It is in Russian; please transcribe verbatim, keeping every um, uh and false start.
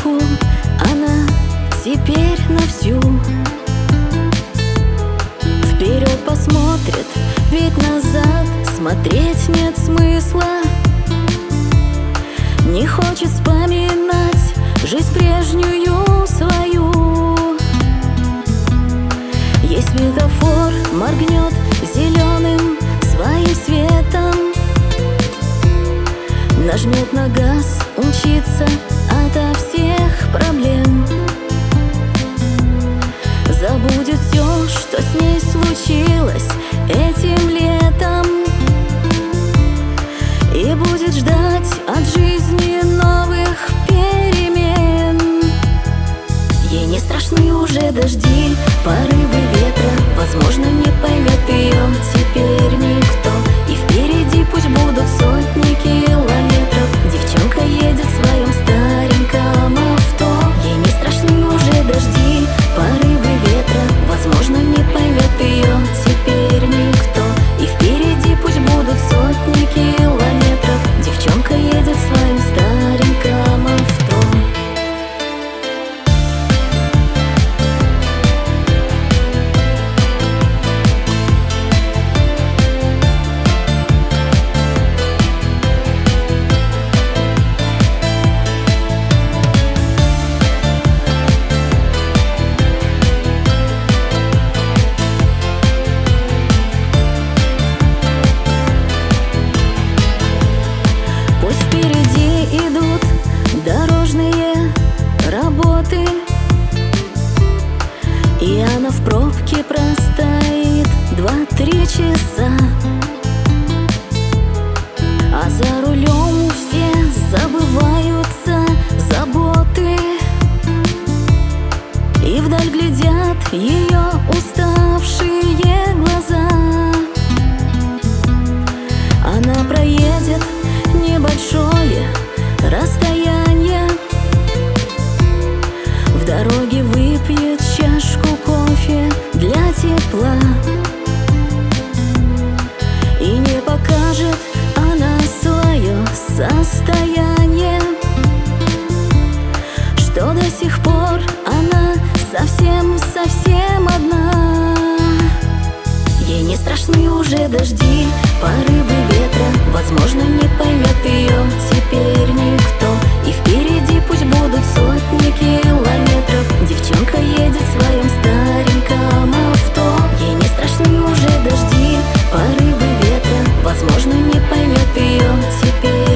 руку, она теперь на всю. Вперед посмотрит, ведь назад смотреть нет смысла. Не хочет вспоминать жизнь прежнюю свою. Есть светофор, моргнет зеленым своим светом, нажмет на газ, умчится ото всех проблем. Забудет все, что с ней случилось этим летом, и будет ждать от жизни новых перемен. Ей не страшны уже дожди, порывы ветра, возможно, не поймет ее теперь никто. И впереди пусть будут сотни километров. Девчонка едет в своем стареньком авто. Ей не страшны уже дожди, порывы ветра, возможно, не поймет ее теперь никто. И впереди пусть будут сотни километров. Девчонка едет в своем стареньком авто. Пусть впереди идут дорожные работы, и она в пробке простоит два-три часа. А за рулем все забываются заботы, и вдаль глядят ее уставшие глаза. Она проедет небольшое расстояние, в дороге выпьет чашку кофе для тепла. И не покажет она свое состояние, что до сих пор она совсем-совсем одна. Ей не страшны уже дожди, порывы ветра, возможно, не поймет ее теперь никто. И впереди пусть будут сотни километров. Девчонка едет в своем стареньком авто. Ей не страшны уже дожди, порывы ветра, возможно, не поймет ее теперь